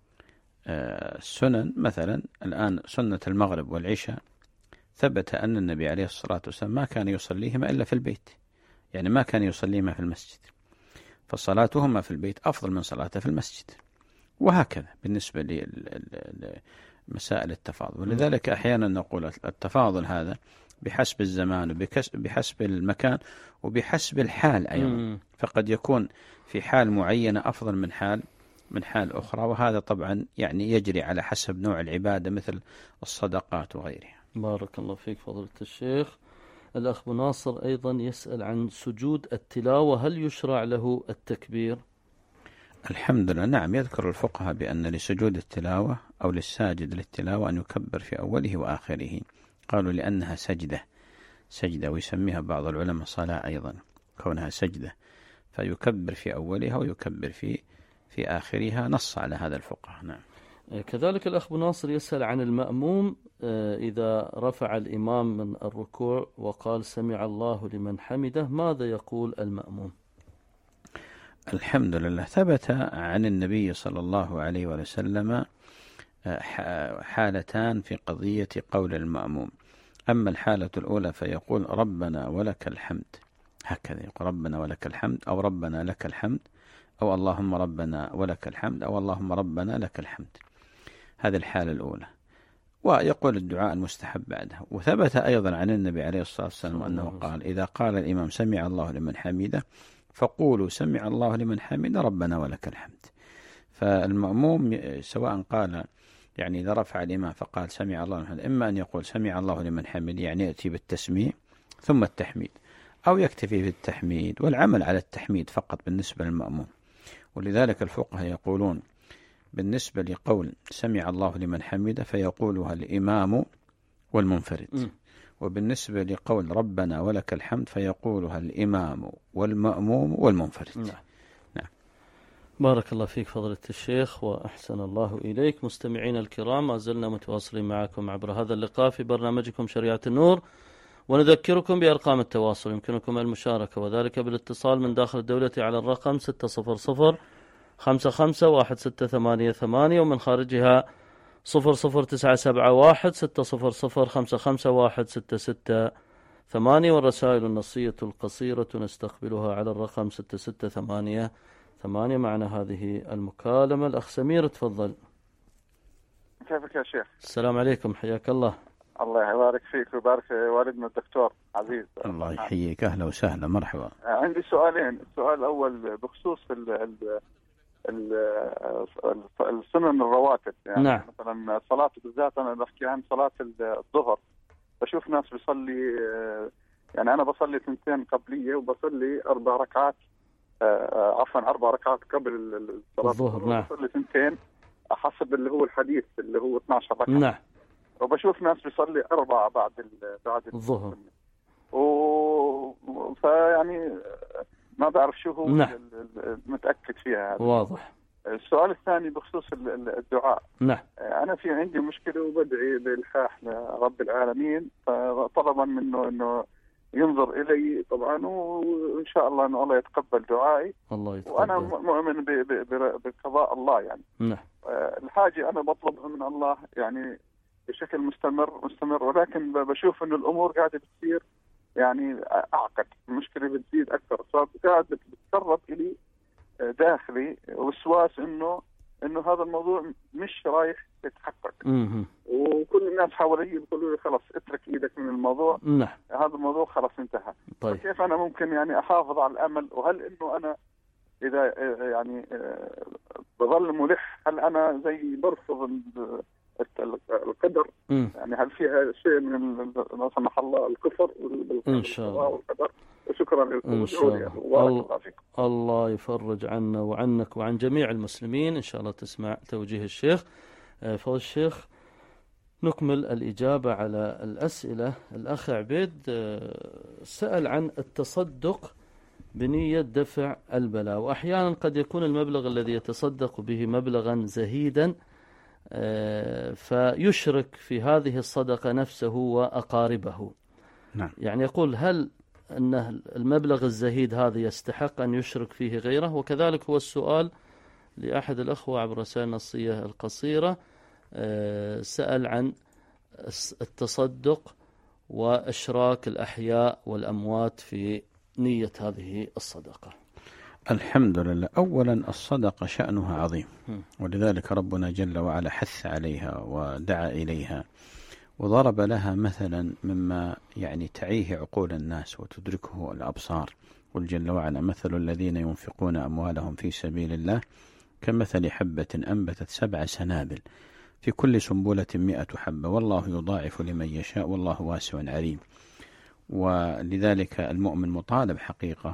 السنن مثلا الآن سنة المغرب والعشاء ثبت أن النبي عليه الصلاة والسلام ما كان يصليهما إلا في البيت، يعني ما كان يصليهما في المسجد، فصلاتهما في البيت أفضل من صلاته في المسجد، وهكذا بالنسبة لمسائل التفاضل. ولذلك أحيانا نقول التفاضل هذا بحسب الزمان وبحسب المكان وبحسب الحال أيضا، فقد يكون في حال معينة أفضل من حال من حال أخرى، وهذا طبعا يعني يجري على حسب نوع العبادة مثل الصدقات وغيرها. بارك الله فيك فضيلة الشيخ. الأخ أبو ناصر أيضا يسأل عن سجود التلاوة، هل يشرع له التكبير؟ الحمد لله، نعم، يذكر الفقهاء بأن لسجود التلاوة أو للساجد للتلاوة أن يكبر في أوله وآخره، قالوا لأنها سجدة سجدة ويسميها بعض العلماء صلاة أيضا كونها سجدة، فيكبر في أولها ويكبر في في آخرها، نص على هذا الفقهاء. نعم. كذلك الأخ أبو ناصر يسأل عن المأموم إذا رفع الإمام من الركوع وقال سمع الله لمن حمده، ماذا يقول المأموم؟ الحمد لله، ثبت عن النبي صلى الله عليه وسلم حالتان في قضية قول المأموم. أما الحالة الأولى فيقول ربنا ولك الحمد، هكذا يقول ربنا ولك الحمد، أو ربنا لك الحمد، أو اللهم ربنا ولك الحمد، أو اللهم ربنا لك الحمد. هذه الحالة الأولى، ويقول الدعاء المستحب بعدها. وثبت أيضا عن النبي عليه الصلاة والسلام أنه قال إذا قال الإمام سمع الله لمن حمده فقولوا سمع الله لمن حمده ربنا ولك الحمد. فالمأموم سواء قال يعني إذا رفع الإمام فقال سمع الله لمن حمده، إما أن يقول سمع الله لمن حمده يعني يأتي بالتسميع ثم التحميد، أو يكتفي بالتحميد والعمل على التحميد فقط بالنسبة للمأموم. ولذلك الفقهاء يقولون بالنسبة لقول سمع الله لمن حمده فيقولها الإمام والمنفرد، م. وبالنسبة لقول ربنا ولك الحمد فيقولها الإمام والمأموم والمنفرد. نعم. نعم. بارك الله فيك فضيلة الشيخ وأحسن الله إليك. مستمعين الكرام، ما زلنا متواصلين معكم عبر هذا اللقاء في برنامجكم شريعة النور، ونذكركم بأرقام التواصل يمكنكم المشاركة وذلك بالاتصال من داخل الدولة على الرقم ستة صفر صفر خمسة خمسة واحد ستة ثمانية ثمانية، ومن خارجها صفر صفر تسعة سبعة واحد ستة صفر صفر خمسة خمسة واحد ستة ستة ثمانية، والرسائل النصية القصيرة نستقبلها على الرقم ستة ستة ثمانية ثمانية. معنا هذه المكالمة. الأخ سمير تفضل. كيفك يا شيخ؟ السلام عليكم، حياك الله. الله يبارك فيك ويبارك في والدنا الدكتور عزيز. الله يحييك، أهلا وسهلا، مرحبا. عندي سؤالين. السؤال الأول بخصوص ال ال السنن الرواتب، يعني نعم. مثلا الصلاة بالذات، أنا بحكي عن صلاة الظهر، بشوف ناس بيصلي، يعني أنا بصلي ثنتين قبلية وبصلي أربع ركعات، عفوا أربع ركعات قبل الصلاة الظهر، نعم. بصلي ثنتين حسب اللي هو الحديث اللي هو اثنعش ركعة، نعم. وبشوف ناس بيصلي أربعة بعد بعد الظهر، و فيعني ما بعرف شو هو، نعم. متأكد فيها هذا. واضح. السؤال الثاني بخصوص الدعاء. نعم. أنا في عندي مشكلة وبدعي بإلحاح لرب العالمين، فطلبا منه إنه ينظر إلي طبعا، وإن شاء الله إنه الله يتقبل دعائي. الله يتقبل. وأنا مؤمن بقضاء الله يعني. نعم. الحاجة أنا بطلبها من الله يعني بشكل مستمر مستمر، ولكن بشوف إنه الأمور قاعدة بتصير يعني أعقد، المشكلة بتزيد أكثر، فقاعد بتقرب إلي داخلي وسواس إنه إنه هذا الموضوع مش رايح يتحقق. م- وكل الناس حوالي بيقولوا لي خلاص اترك إيدك من الموضوع. نعم. هذا الموضوع خلاص انتهى. طيب. كيف أنا ممكن يعني أحافظ على الأمل؟ وهل إنه أنا إذا يعني بظل ملح، هل أنا زي برفض القدر؟ م. يعني هل فيها شيء من لا سمح الله الكفر إن شاء الله والقدر؟ وشكرا لكم. إن شاء الله. الله, الله يفرج عنا وعنك وعن جميع المسلمين. إن شاء الله تسمع توجيه الشيخ. فضل الشيخ، نكمل الإجابة على الأسئلة. الأخ عبيد سأل عن التصدق بنية دفع البلاء، وأحيانا قد يكون المبلغ الذي يتصدق به مبلغا زهيدا فيشرك في هذه الصدقة نفسه وأقاربه. نعم. يعني يقول هل أن المبلغ الزهيد هذا يستحق أن يشرك فيه غيره؟ وكذلك هو السؤال لأحد الأخوة عبر رسائل النصية القصيرة، سأل عن التصدق وإشراك الأحياء والأموات في نية هذه الصدقة. الحمد لله. أولا الصدقة شأنها عظيم، ولذلك ربنا جل وعلا حث عليها ودعا إليها وضرب لها مثلا مما يعني تعيه عقول الناس وتدركه الأبصار. قل جل وعلا: مثل الذين ينفقون أموالهم في سبيل الله كمثل حبة أنبتت سبع سنابل في كل سنبلة مئة حبة والله يضاعف لمن يشاء والله واسع عليم. ولذلك المؤمن مطالب حقيقة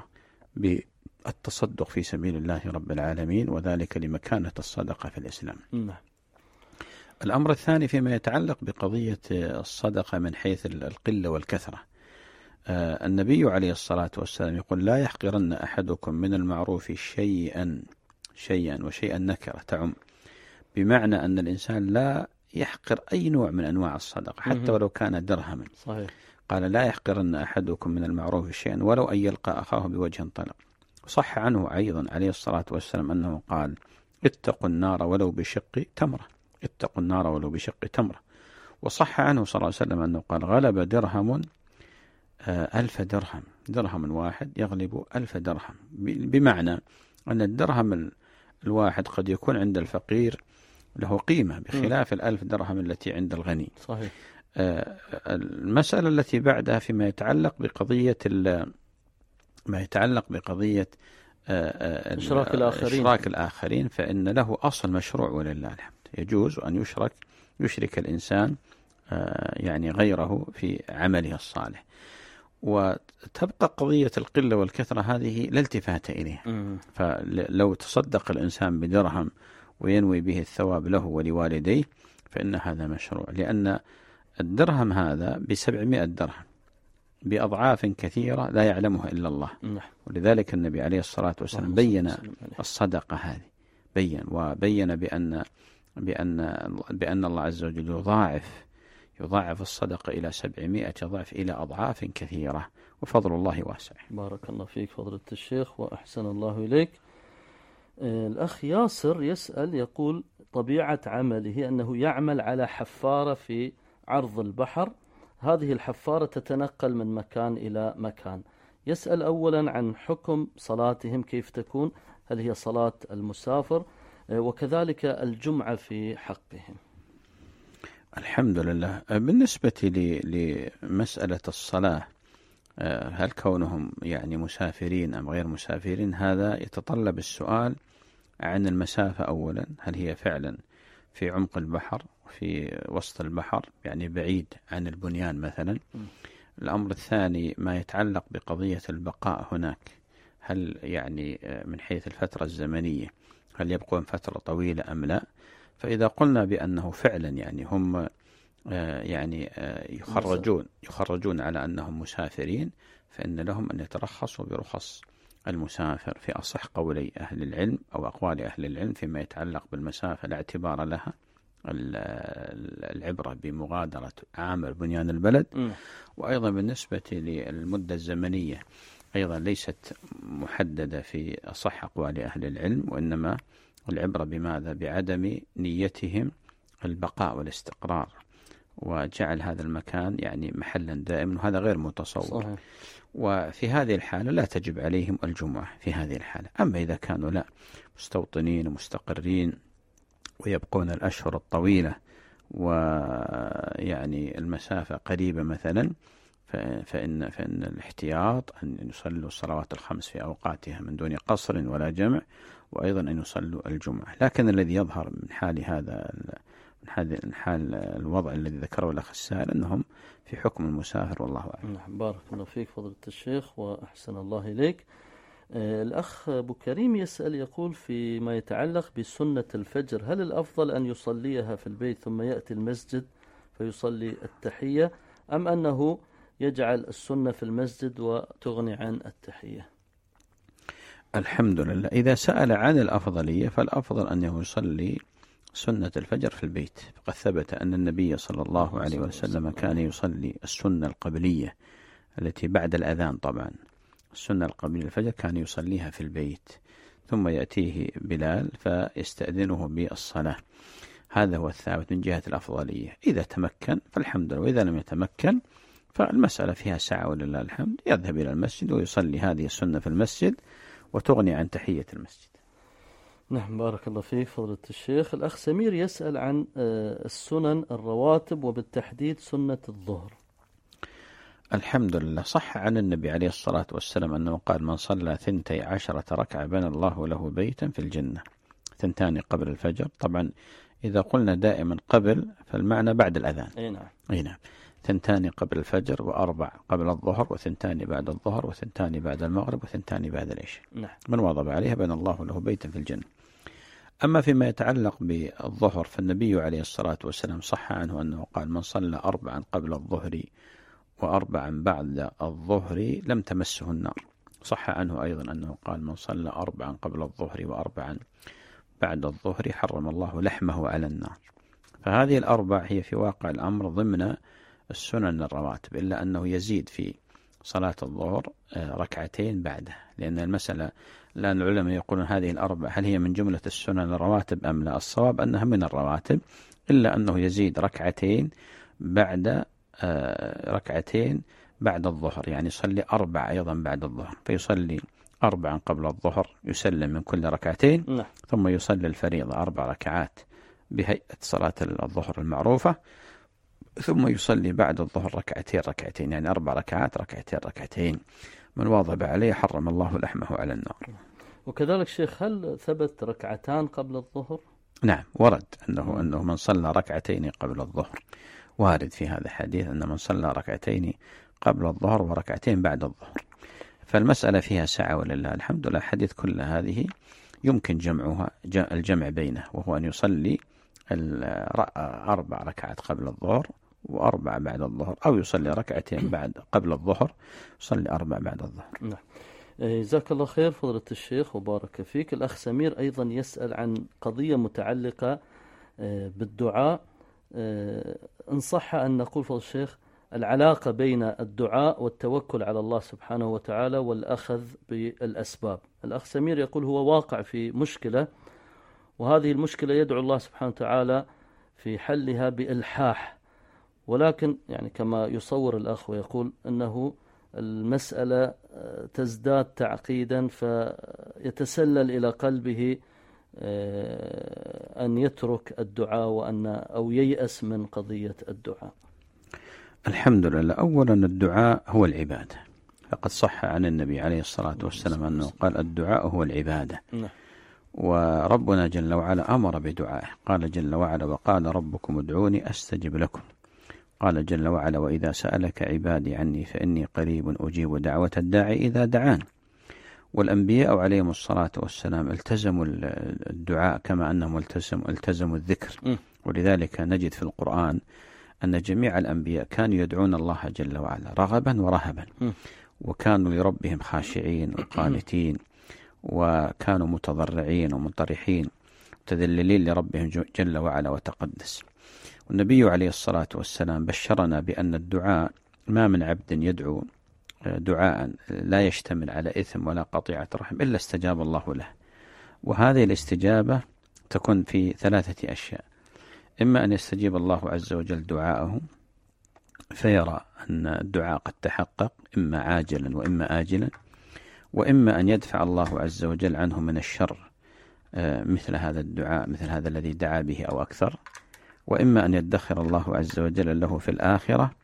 بالتصدق في سبيل الله رب العالمين، وذلك لمكانة الصدقة في الإسلام. نعم. الأمر الثاني فيما يتعلق بقضية الصدقة من حيث القلة والكثرة، آه النبي عليه الصلاة والسلام يقول: لا يحقرن أحدكم من المعروف شيئا شيئا وشيئا نكرة تعم، بمعنى أن الإنسان لا يحقر أي نوع من أنواع الصدقة حتى ولو كان درهما. صحيح. قال: لا يحقرن أحدكم من المعروف شيئا ولو أن يلقى أخاه بوجه طلق. صح عنه أيضا عليه الصلاة والسلام أنه قال: اتقوا النار ولو بشق تمرة، اتقوا النار ولو بشق تمرة. وصح عنه صلى الله عليه وسلم أنه قال: غلب درهم ألف درهم، درهم واحد يغلب ألف درهم، بمعنى أن الدرهم الواحد قد يكون عند الفقير له قيمة بخلاف م. الألف درهم التي عند الغني. صحيح. المسألة التي بعدها فيما يتعلق بقضية ما يتعلق بقضية إشراك الآخرين. إشراك الآخرين فإن له أصل مشروع ولله الحمد، يجوز أن يشرك يشرك الإنسان يعني غيره في عمله الصالح. وتبقى قضية القلة والكثرة هذه لا التفات إليها. م. فلو تصدق الإنسان بدرهم وينوي به الثواب له ولوالديه فإن هذا مشروع، لأن الدرهم هذا بسبعمائة درهم بأضعاف كثيرة لا يعلمها إلا الله. ولذلك النبي عليه الصلاة والسلام بين الصدقة هذه، بين وبين بأن بأن بأن الله عز وجل يضاعف يضاعف الصدقة إلى سبعمائة ضعف إلى أضعاف كثيرة، وفضل الله واسع. بارك الله فيك فضيلة الشيخ وأحسن الله إليك. الأخ ياسر يسأل، يقول: طبيعة عمله أنه يعمل على حفارة في عرض البحر، هذه الحفارة تتنقل من مكان إلى مكان. يسأل أولا عن حكم صلاتهم كيف تكون، هل هي صلاة المسافر، وكذلك الجمعة في حقهم. الحمد لله. بالنسبة لمسألة الصلاة، هل كونهم يعني مسافرين أم غير مسافرين، هذا يتطلب السؤال عن المسافة أولا، هل هي فعلا في عمق البحر في وسط البحر يعني بعيد عن البنيان مثلا. م. الأمر الثاني ما يتعلق بقضية البقاء هناك، هل يعني من حيث الفترة الزمنية هل يبقون فترة طويلة أم لا. فإذا قلنا بأنه فعلا يعني هم يعني يخرجون يخرجون على أنهم مسافرين، فإن لهم أن يترخصوا برخص المسافر في أصح قولي أهل العلم أو أقوال أهل العلم فيما يتعلق بالمسافة لا اعتبار لها، العبرة بمغادرة عامل بنيان البلد. م. وأيضا بالنسبة للمدة الزمنية أيضا ليست محددة في أصح أقوال أهل العلم، وإنما العبرة بماذا؟ بعدم نيتهم البقاء والاستقرار وجعل هذا المكان يعني محلا دائما، وهذا غير متصور. صحيح. وفي هذه الحالة لا تجب عليهم الجمعة في هذه الحالة. أما إذا كانوا لا مستوطنين ومستقرين ويبقون الأشهر الطويلة ويعني المسافة قريبة مثلا، فإن, فإن الاحتياط أن يصلوا الصلوات الخمس في أوقاتها من دون قصر ولا جمع، وأيضا أن يصلوا الجمعة. لكن الذي يظهر من حال هذا من حال الوضع الذي ذكره الأخ السائل أنهم في حكم المسافر، والله أعلم. نعم، بارك الله فيك فضيلة الشيخ وأحسن الله إليك. الأخ أبو كريم يسأل يقول فيما يتعلق بسنة الفجر، هل الأفضل أن يصليها في البيت ثم يأتي المسجد فيصلي التحية، أم أنه يجعل السنة في المسجد وتغني عن التحية؟ الحمد لله. إذا سأل عن الأفضلية فالأفضل أنه يصلي سنة الفجر في البيت، فقد ثبت أن النبي صلى الله عليه وسلم كان يصلي السنة القبلية التي بعد الأذان. طبعا السنة القبلية الفجر كان يصليها في البيت، ثم يأتيه بلال فيستأذنه بالصلاة. هذا هو الثابت من جهة الأفضلية. إذا تمكن فالحمد لله، وإذا لم يتمكن فالمسألة فيها سعة ولله الحمد، يذهب إلى المسجد ويصلي هذه السنة في المسجد وتغني عن تحية المسجد. نعم، بارك الله فيك فضيلة الشيخ. الأخ سمير يسأل عن السنن الرواتب وبالتحديد سنة الظهر. الحمد لله، صح عن النبي عليه الصلاة والسلام أنه قال: من صلى ثنتي عشرة ركعة بنى الله له بيتا في الجنة، ثنتان قبل الفجر. طبعا إذا قلنا دائما قبل فالمعنى بعد الأذان. أي نعم. أي نعم. ثنتان قبل الفجر، وأربع قبل الظهر، وثنتان بعد الظهر، وثنتان بعد المغرب، وثنتان بعد العشاء. نعم. من واظب عليها بنى الله له بيتا في الجنة. أما فيما يتعلق بالظهر فالنبي عليه الصلاة والسلام صح عنه أنه قال: من صلى أربعا قبل الظهر وأربعا بعد الظهر لم تمسه النار. صح عنه أيضا أنه قال: من صلى أربعا قبل الظهر وأربعا بعد الظهر حرم الله لحمه على النار. فهذه الأربع هي في واقع الأمر ضمن السنن الرواتب، إلا أنه يزيد في صلاة الظهر ركعتين بعده، لأن المسألة الآن العلماء يقولون هذه الأربع هل هي من جملة السنن الرواتب أم لا؟ الصواب أنها من الرواتب، إلا أنه يزيد ركعتين بعد ركعتين بعد الظهر، يعني يصلي أربع أيضا بعد الظهر، فيصلي أربعا قبل الظهر يسلم من كل ركعتين. نعم. ثم يصلي الفريضة أربع ركعات بهيئة صلاة الظهر المعروفة، ثم يصلي بعد الظهر ركعتين ركعتين، يعني أربع ركعات ركعتين ركعتين. من واظب عليه حرم الله لحمه على النار. وكذلك شيخ، هل ثبت ركعتان قبل الظهر؟ نعم، ورد أنه أنه من صلى ركعتين قبل الظهر، وارد في هذا الحديث أن من صلى ركعتين قبل الظهر وركعتين بعد الظهر. فالمسألة فيها سعة ولله الحمد لله. الحديث كل هذه يمكن جمعها الجمع بينه، وهو أن يصلي أربع ركعات قبل الظهر وأربع بعد الظهر، أو يصلي ركعتين بعد قبل الظهر يصلي أربع بعد الظهر. نعم، جزاك الله خير فضيلة الشيخ وبارك فيك. الأخ سمير أيضا يسأل عن قضية متعلقة بالدعاء، إن صح أن نقول فضيلة الشيخ العلاقة بين الدعاء والتوكل على الله سبحانه وتعالى والأخذ بالأسباب. الأخ سمير يقول هو واقع في مشكلة، وهذه المشكلة يدعو الله سبحانه وتعالى في حلها بإلحاح، ولكن يعني كما يصور الأخ ويقول أنه المسألة تزداد تعقيدا، فيتسلل إلى قلبه أن يترك الدعاء وأن أو ييأس من قضية الدعاء. الحمد لله. أولا الدعاء هو العبادة، فقد صح عن النبي عليه الصلاة والسلام أنه قال: الدعاء هو العبادة. نعم. وربنا جل وعلا أمر بدعائه، قال جل وعلا: وقال ربكم ادعوني أستجب لكم. قال جل وعلا: وإذا سألك عبادي عني فإني قريب أجيب دعوة الداعي إذا دعان. والأنبياء عليهم الصلاة والسلام التزموا الدعاء كما أنهم التزموا, التزموا الذكر. ولذلك نجد في القرآن أن جميع الأنبياء كانوا يدعون الله جل وعلا رغبا ورهبا، وكانوا لربهم خاشعين وقانتين، وكانوا متضرعين ومنطرحين متذللين لربهم جل وعلا وتقدس. والنبي عليه الصلاة والسلام بشرنا بأن الدعاء ما من عبد يدعو دعاء لا يشتمل على إثم ولا قطيعة رحم إلا استجاب الله له. وهذه الاستجابة تكون في ثلاثة أشياء: إما أن يستجيب الله عز وجل دعاءه فيرى أن الدعاء قد تحقق إما عاجلا وإما آجلا، وإما أن يدفع الله عز وجل عنه من الشر مثل هذا الدعاء، مثل هذا الذي دعا به أو أكثر، وإما أن يدخر الله عز وجل له في الآخرة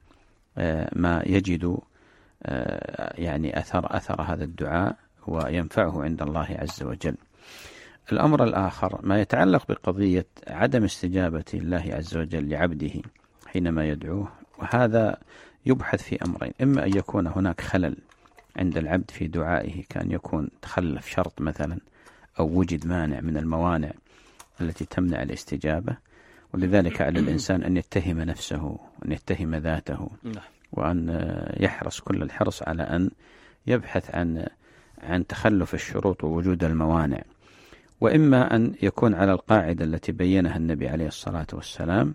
ما يجد يعني أثر أثر هذا الدعاء وينفعه عند الله عز وجل. الأمر الآخر ما يتعلق بقضية عدم استجابة الله عز وجل لعبده حينما يدعوه، وهذا يبحث في أمرين: إما أن يكون هناك خلل عند العبد في دعائه، كان يكون تخلف شرط مثلا، أو وجد مانع من الموانع التي تمنع الاستجابة، ولذلك على الإنسان أن يتهم نفسه وأن يتهم ذاته، وأن يحرص كل الحرص على أن يبحث عن عن تخلف الشروط ووجود الموانع. وإما أن يكون على القاعدة التي بينها النبي عليه الصلاة والسلام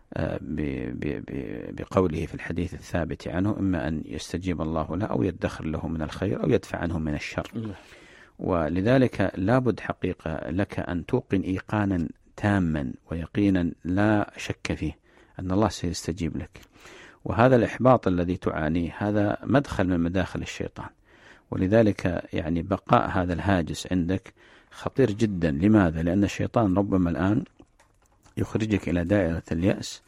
بقوله في الحديث الثابت عنه: إما أن يستجيب الله له أو يدخر له من الخير أو يدفع عنه من الشر. ولذلك لابد حقيقة لك أن توقن إيقانا تاما ويقينا لا شك فيه أن الله سيستجيب لك. وهذا الإحباط الذي تعانيه هذا مدخل من مداخل الشيطان، ولذلك يعني بقاء هذا الهاجس عندك خطير جدا. لماذا؟ لأن الشيطان ربما الآن يخرجك إلى دائرة اليأس،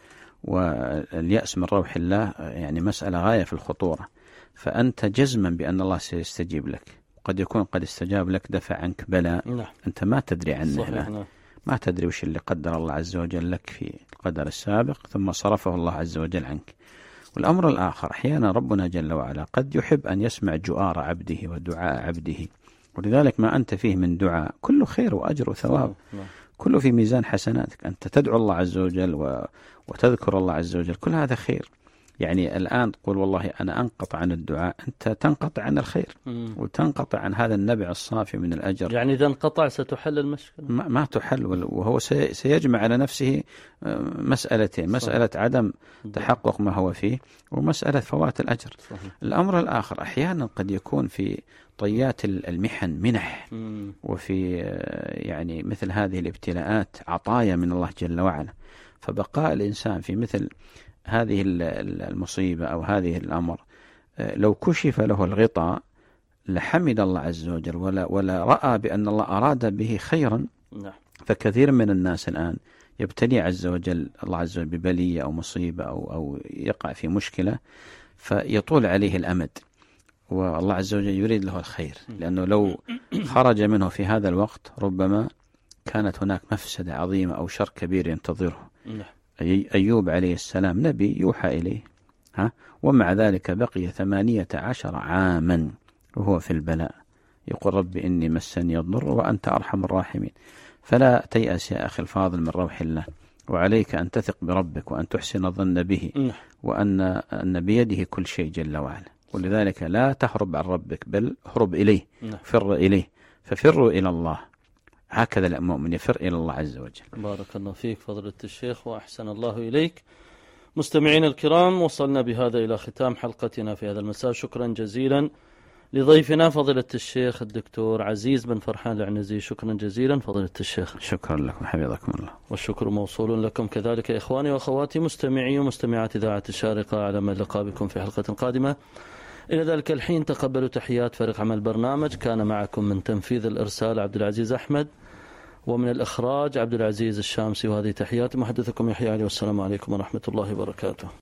واليأس من روح الله يعني مسألة غاية في الخطورة. فأنت جزما بأن الله سيستجيب لك، قد يكون قد استجاب لك، دفع عنك بلاء أنت ما تدري عنه، ما تدري وش اللي قدر الله عز وجل لك في القدر السابق ثم صرفه الله عز وجل عنك. والأمر الآخر: أحيانا ربنا جل وعلا قد يحب أن يسمع جؤار عبده ودعاء عبده، ولذلك ما أنت فيه من دعاء كله خير وأجر وثواب، كله في ميزان حسناتك. أنت تدعو الله عز وجل وتذكر الله عز وجل، كل هذا خير. يعني الآن تقول والله أنا أنقطع عن الدعاء، أنت تنقطع عن الخير مم. وتنقطع عن هذا النبع الصافي من الأجر. يعني إذا انقطع ستحل المشكلة؟ ما, ما تحل، وهو سيجمع على نفسه مسألتين: مسألة عدم تحقق ما هو فيه، ومسألة فوات الأجر. صحيح. الأمر الآخر: أحيانا قد يكون في طيات المحن منح مم. وفي يعني مثل هذه الابتلاءات عطايا من الله جل وعلا، فبقاء الإنسان في مثل هذه المصيبة أو هذه الأمر لو كشف له الغطاء لحمد الله عز وجل ولا, ولا رأى بأن الله أراد به خيرا. فكثير من الناس الآن يبتلي عز وجل الله عز وجل ببلية أو مصيبة أو, أو يقع في مشكلة فيطول عليه الأمد، والله عز وجل يريد له الخير، لأنه لو خرج منه في هذا الوقت ربما كانت هناك مفسدة عظيمة أو شر كبير ينتظره. أيوب عليه السلام نبي يوحى إليه، ها ومع ذلك بقي ثمانية عشر عاما وهو في البلاء، يقول رب إني مسني الضر وأنت أرحم الراحمين. فلا تيأس يا أخي الفاضل من روح الله، وعليك أن تثق بربك وأن تحسن الظن به، وأن أن بيده كل شيء جل وعلا. ولذلك لا تهرب عن ربك بل هرب إليه، فر إليه، ففروا إلى الله. هكذا المؤمن يفر إلى الله عز وجل. بارك الله فيك فضيلة الشيخ وأحسن الله إليك. مستمعين الكرام، وصلنا بهذا إلى ختام حلقتنا في هذا المساء. شكرا جزيلا لضيفنا فضيلة الشيخ الدكتور عزيز بن فرحان العنزي. شكرا جزيلا فضيلة الشيخ. شكرا لكم حفظكم الله. والشكر موصول لكم كذلك إخواني وأخواتي مستمعي ومستمعات إذاعة الشارقة، على أمل اللقاء بكم في حلقة قادمة. إلى ذلك الحين تقبلوا تحيات فريق عمل البرنامج. كان معكم من تنفيذ الإرسال عبد العزيز أحمد، ومن الإخراج عبد العزيز الشامسي، وهذه تحيات محدثكم يحيى علي، والسلام عليكم ورحمة الله وبركاته.